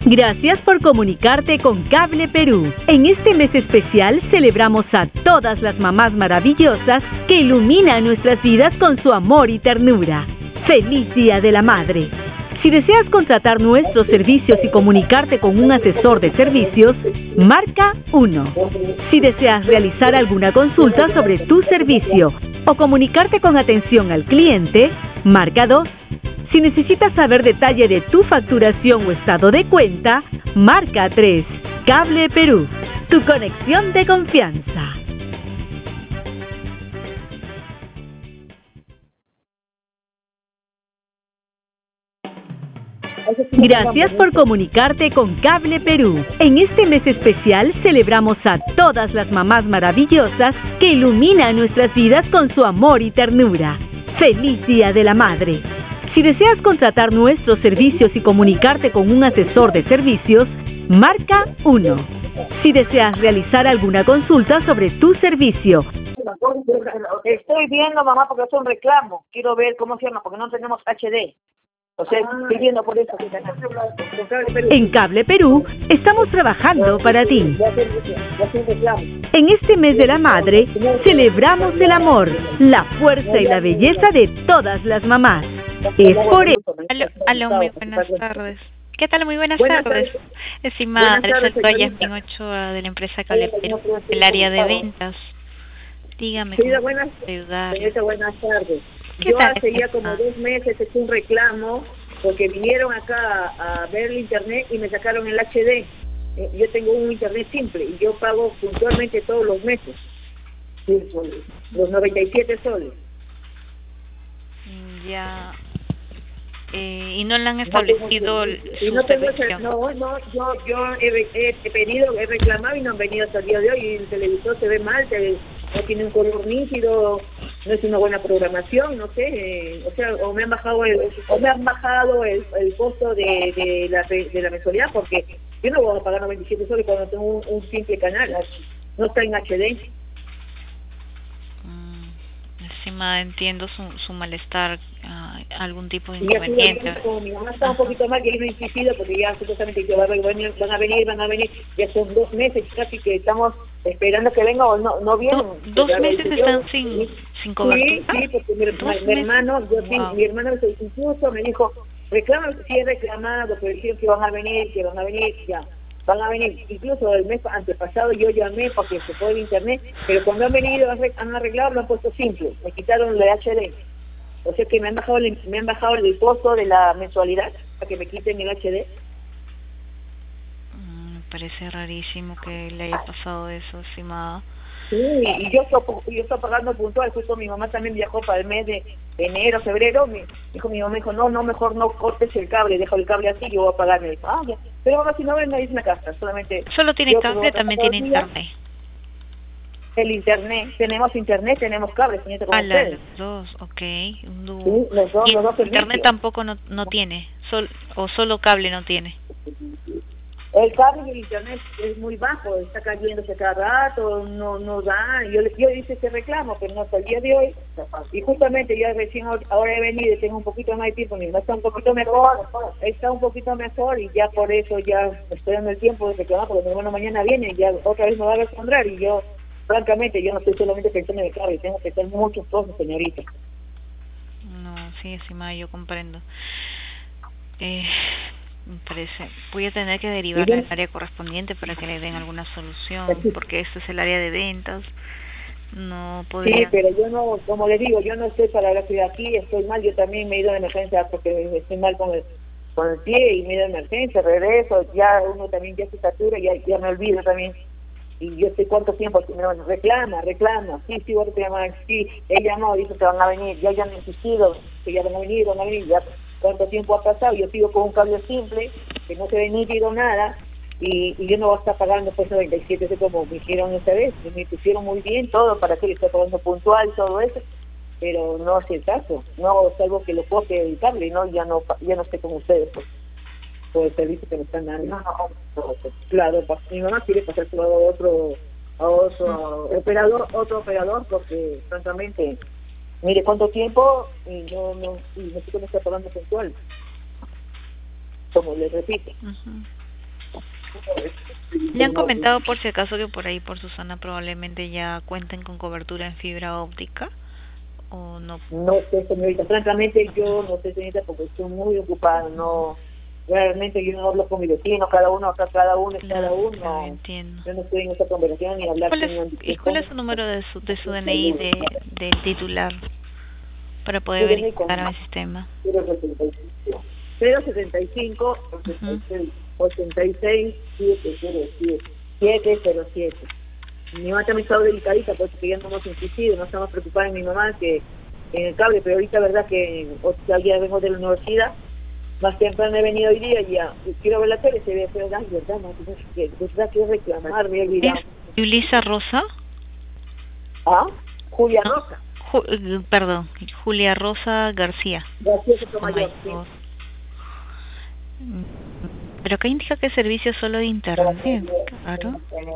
Gracias por comunicarte con Cable Perú. En este mes especial celebramos a todas las mamás maravillosas que iluminan nuestras vidas con su amor y ternura. ¡Feliz Día de la Madre! Si deseas contratar nuestros servicios y comunicarte con un asesor de servicios, marca 1. Si deseas realizar alguna consulta sobre tu servicio o comunicarte con atención al cliente, marca 2. Si necesitas saber detalle de tu facturación o estado de cuenta, marca 3. Cable Perú, tu conexión de confianza. Gracias por comunicarte con Cable Perú. En este mes especial celebramos a todas las mamás maravillosas que iluminan nuestras vidas con su amor y ternura. ¡Feliz Día de la Madre! Si deseas contratar nuestros servicios y comunicarte con un asesor de servicios, marca 1. Si deseas realizar alguna consulta sobre tu servicio. Estoy viendo, mamá, porque es un reclamo. Quiero ver cómo se llama, porque no tenemos HD. O sea, estoy viendo por eso. En Cable Perú estamos trabajando para ti. En este mes de la madre, celebramos el amor, la fuerza y la belleza de todas las mamás. Es por eso. Aló, muy buenas tardes. ¿Qué tal? Muy buenas tardes. Estimada, soy Yasmin Ochoa de la empresa Cable Perú, del área de ventas. Dígame cómo puedo ayudar. Buenas tardes. Yo hace ya como 2 meses hice un reclamo porque vinieron acá a ver el internet y me sacaron el HD. Yo tengo un internet simple y yo pago puntualmente todos los meses. Los 97 soles. Ya. Y no le han establecido su servicio. No, yo he pedido, he reclamado y no han venido hasta el día de hoy. Y el televisor se ve mal, no tiene un color nítido, no es una buena programación, no sé, o sea, o me han bajado el costo de la mensualidad, porque yo no voy a pagar 97 soles cuando tengo un simple canal, no está en HD. Encima entiendo su malestar, algún tipo de inconveniente. Como mi mamá está un poquito mal, que yo no he insistido porque ya supuestamente que van a venir, ya son 2 meses casi que estamos esperando que venga o no vienen. 2 meses están sin cobertura. Sí, porque mi hermano, mi hermano incluso me dijo, reclama, sí he reclamado, pero dijeron que van a venir, ya. Van a venir, incluso el mes antepasado yo llamé porque se fue el internet, pero cuando han venido han arreglado, lo han puesto simple, me quitaron el HD. O sea que me han bajado el costo de la mensualidad para que me quiten el HD. Me parece rarísimo que le haya pasado eso, estimada. Sí, y yo estoy pagando puntual. Justo mi mamá también viajó para el mes de enero, febrero. Mi mamá dijo, no, mejor no cortes el cable, dejo el cable así, yo voy a pagar. Me dijo, ya. Pero mamá, si no ven, nadie me casa, solamente... ¿Solo tiene cable? También tiene internet. El internet, tenemos internet, tenemos cable, señorita, como ustedes. Los dos, ok. Un dúo. Sí, los dos internet tampoco no tiene, solo cable no tiene. El cable y el internet es muy bajo, está cayéndose cada rato, no da. Yo hice ese reclamo, pero no hasta el día de hoy. Y justamente yo recién ahora he venido y tengo un poquito más de tiempo, mi mamá está un poquito mejor y ya por eso ya estoy dando el tiempo de reclamar, porque mi hermano mañana viene y ya otra vez me va a responder y yo, francamente, yo no estoy solamente pensando en el cable, tengo que hacer muchas cosas, señorita. No, sí, estimada, yo comprendo. Me parece, voy a tener que derivarle al área correspondiente para que le den alguna solución, porque este es el área de ventas, no podría... Sí, pero yo no, como les digo, yo no estoy para la ciudad aquí, estoy mal, yo también me he ido de emergencia porque estoy mal con el pie y me he ido de emergencia, regreso, ya uno también ya se satura, ya me olvido también, y yo sé cuánto tiempo, reclama, sí, voy a reclamar, sí, he llamado, dice que van a venir, ya han insistido, que ya van a venir, ya... ¿Cuánto tiempo ha pasado? Yo sigo con un cable simple, que no se ve nítido nada, y yo no voy a estar pagando pues 97, como me hicieron esta vez. Me pusieron muy bien todo para que le esté pagando puntual, todo eso, pero no es el caso. No, salvo que lo corte el cable, ¿no? Ya no estoy con ustedes por el servicio que me están dando. Claro, mi mamá quiere pasárselo a otro operador, porque francamente... Mire cuánto tiempo y no está pagando puntual, como les repito. Le han comentado por si acaso que por ahí, por su zona, probablemente ya cuenten con cobertura en fibra óptica, ¿o no? No sé, señorita, francamente yo no sé, señorita, porque estoy muy ocupada, no, realmente yo no hablo con mi vecino, cada uno acá, cada uno es cada uno. Claro, entiendo. Yo no estoy en esta conversación ni hablar ¿Y cuál es su número de su DNI del titular para poder verificar en el sistema? 075 86 707. Mi mamá también estaba delicadita porque ya no hemos insistido, no estamos preocupados en mi mamá que en el cable, pero ahorita verdad que ya vengo de la universidad, más temprano he venido hoy día y ya quiero ver la tele, se ve feo, verdad, no, verdad quiero reclamar, me he olvidado. ¿Yulisa Rosa? ¿Ah? Julia Rosa. Perdón, Julia Rosa García. García Sotomayor, sí. Pero acá indica que es servicio solo de internet, claro.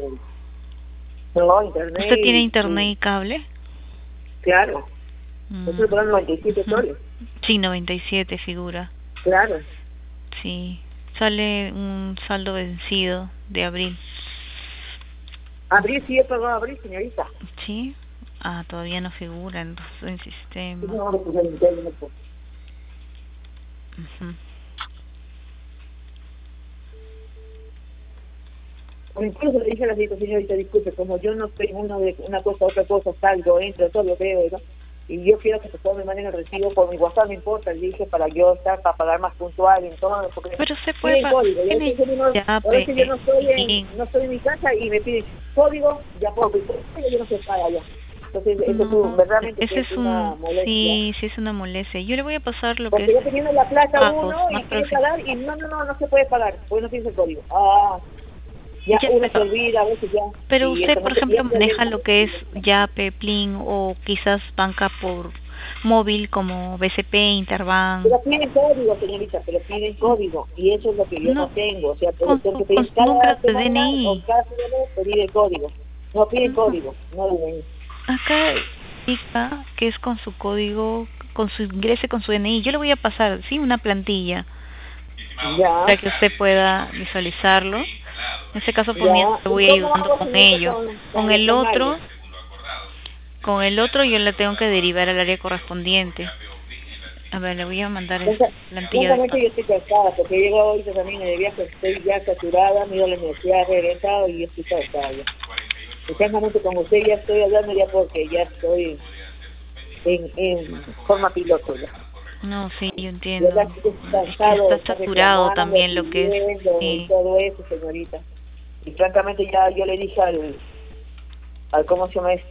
No, internet. ¿Usted tiene internet y cable? Claro. Eso es 97 soles. Sí, 97 figura. Claro. Sí. Sale un saldo vencido de abril. Abril sí he pagado abril, señorita. Sí. Ah, todavía no figura en el sistema. Incluso le dije a la señorita, disculpe, como yo no estoy una cosa, otra cosa, salgo, entro, todo lo veo, ¿no? Y yo quiero que por favor me manden el recibo por mi WhatsApp, no importa, le dije, para yo estar, para pagar más puntual y todo, porque pero se puede código, ahora que yo no estoy en mi casa y me piden código, ya puedo, yo no se paga ya. Entonces, eso verdaderamente es una molestia. Sí, es una molestia. Yo le voy a pasar lo porque que yo teniendo la plata y quiere pagar y no se puede pagar, porque no tienes el código. Ya uno se olvida, a veces ya. Pero usted, por ejemplo, maneja lo que es Yape, Plin o quizás banca por móvil como BCP, Interbank. Pero piden código, señorita, piden código. Y eso es lo que yo no tengo. O sea, con su número de DNI. O cada semana pedir el código. No piden código, no DNI. Acá indica que es con su código, ingrese con su DNI. Yo le voy a pasar, sí, una plantilla. Ya. Para que usted pueda visualizarlo. En este caso, por mí, te voy ayudando con ello. Con el otro yo le tengo que derivar al área correspondiente. A ver, le voy a mandar esta plantilla. Yo estoy cansada, porque he llegado ahorita también de viaje, estoy ya saturada, me he ido a la universidad, he regresado y estoy cansada ya. Exactamente como usted ya estoy hablando ya porque ya estoy en forma piloto ya. No, sí, yo entiendo. Está saturado también lo que es. Y todo eso, señorita. Y francamente ya yo le dije al ¿cómo se llama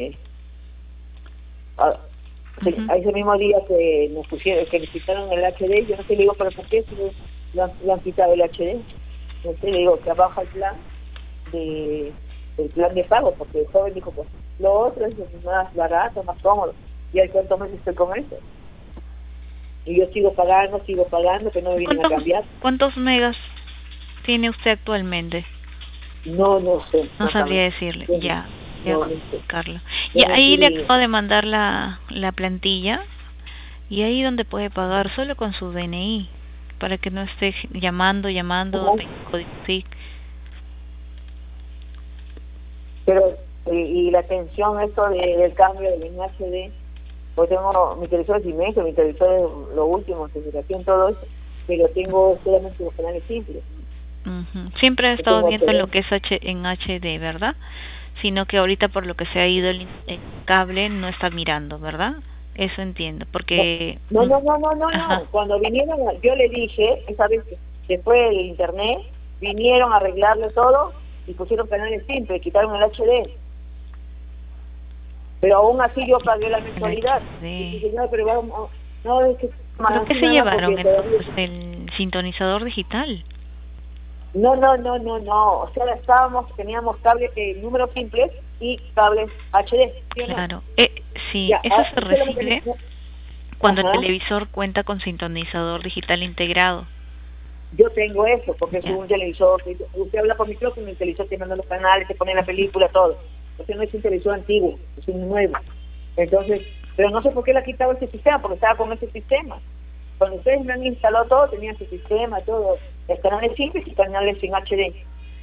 a ese mismo día que nos pusieron, que nos quitaron el HD, yo no sé, le digo, pero ¿por qué le han quitado el HD? No sé, le digo, que baja el plan el plan de pago, porque el joven dijo, pues lo otro es más barato, más cómodo. ¿Y al cuántos meses estoy con eso? Y yo sigo pagando, que no me vienen a cambiar. ¿Cuántos megas tiene usted actualmente? No sé. No sabría decirle, ya no sé. Carla. Y ahí le acabo de mandar la plantilla, y ahí donde puede pagar solo con su DNI, para que no esté llamando, sí. Pero, y la atención, esto del cambio del HD, pues tengo mi televisor es inmenso, mi televisor es lo último, generación, todo eso, pero tengo solamente los canales simples. Siempre he estado viendo lo que es en HD, ¿verdad? Sino que ahorita por lo que se ha ido el cable no está mirando, ¿verdad? Eso entiendo, porque... No. Cuando vinieron, yo le dije, esa vez que fue el internet, vinieron a arreglarle todo y pusieron canales simples, quitaron el HD. Pero aún así yo pagué la mensualidad. Sí. Y dije, no, pero vamos, no, es que... ¿Pero qué se llevaron entonces? ¿El sintonizador digital? No. O sea, teníamos cables números simples y cables HD. ¿Sí? Claro. Sí, ya, eso se recibe cuando el televisor cuenta con sintonizador digital integrado. Yo tengo eso, porque es un televisor. Usted habla por micrófono, el televisor te manda los canales, te pone la película, todo. O sea, no es un televisor antiguo, es un nuevo. Entonces, pero no sé por qué le ha quitado ese sistema, porque estaba con ese sistema. cuando ustedes me han instalado todo, tenían su sistema, todo, canales simples y canales sin HD.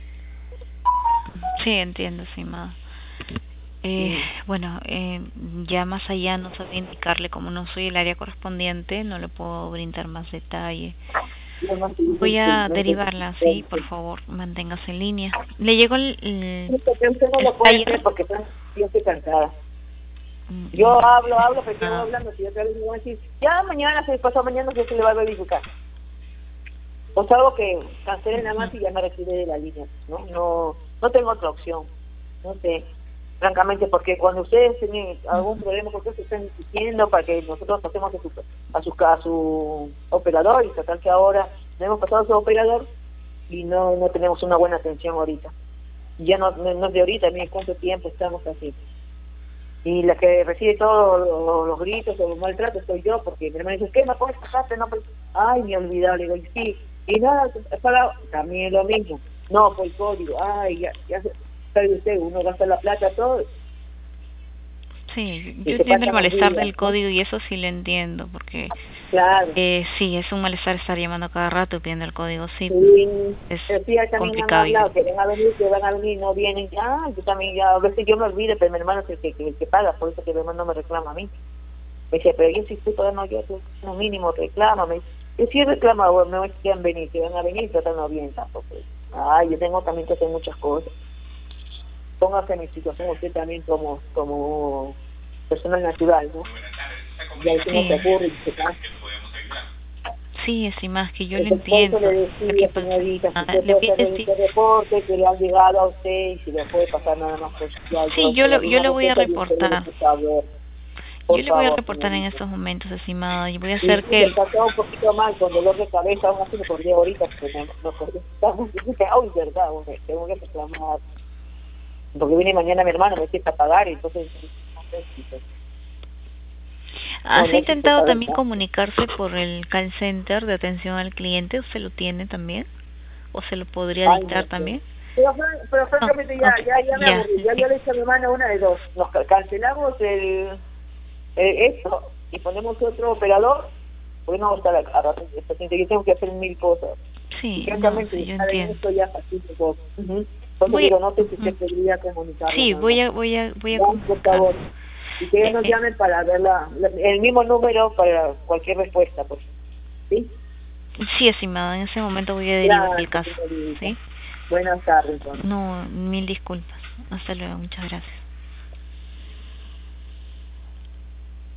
Sí, entiendo, estimada. Bueno, ya más allá no sabía indicarle, como no soy el área correspondiente, no le puedo brindar más detalle. Voy a derivarla, sí, por favor, manténgase en línea. ¿Le llegó usted no lo puede hacer porque yo estoy cansada. Yo hablo, pero yo hablando, si yo otra vez me voy a decir, ya mañana, pasado mañana, se le va a verificar. O sea, algo que cancele nada más y ya me retire de la línea, ¿no? No tengo otra opción, no sé. Francamente, porque cuando ustedes tienen algún problema, porque se están insistiendo para que nosotros pasemos a su operador, y total que ahora no hemos pasado a su operador y no tenemos una buena atención ahorita. Ya no es de ahorita, miren cuánto tiempo estamos así. Y la que recibe todos los gritos o los maltratos soy yo, porque mi hermano dice, ¿qué? ¿Me puedes pasarte? No, pues, ay, me olvidaba, le digo, sí. Y nada, también lo mismo. No, por el código, ay, ya sabe usted, uno gasta la plata, todo. Sí, yo entiendo el malestar del código y eso sí lo entiendo, porque claro. Sí, es un malestar estar llamando cada rato pidiendo el código, sí, es complicado. Que van a venir, no vienen, yo también ya, a veces yo me olvido, pero mi hermano es el que paga, por eso que mi hermano me reclama a mí. Me dice, pero yo si estoy pagando yo, no mínimo reclámame. Yo sí reclamo, bueno, no es que van a venir, tratando bien tampoco. Yo tengo también que hacer muchas cosas. Póngase en mi situación usted también como persona natural, ¿no? Ya eso no se ocurre y se pasa. Sí, es más que yo lo entiendo. Le decía, señorita, si usted puede hacer este reporte que le han llegado a usted y si le puede pasar nada más por sí, yo le voy a reportar. Yo le voy a reportar en estos momentos, estimada. Yo voy a hacer que... Me pasó un poquito mal con dolor de cabeza, aún así me acordé ahorita, porque ay, verdad, tengo que reclamar. Porque viene mañana mi hermano, me empieza a pagar, y entonces... ¿Has intentado también comunicarse por el call center de atención al cliente? ¿Usted lo tiene también? ¿O se lo podría dictar también? Pero francamente ya me aburrí. Ya le dije a mi hermano una de dos. Nos cancelamos esto y ponemos otro operador, porque no va a estar a rato. Yo tengo que hacer 1000 cosas. Sí, yo entiendo. Esto ya facilita un poco. Entonces digo, no sé si usted podría comunicarlo. Sí, voy a por favor. Y que ellos nos llamen para ver el mismo número para cualquier respuesta, pues. ¿Sí? Sí, estimado, en ese momento voy a derivar el caso. ¿Sí? Buenas tardes. No, mil disculpas. Hasta luego, muchas gracias.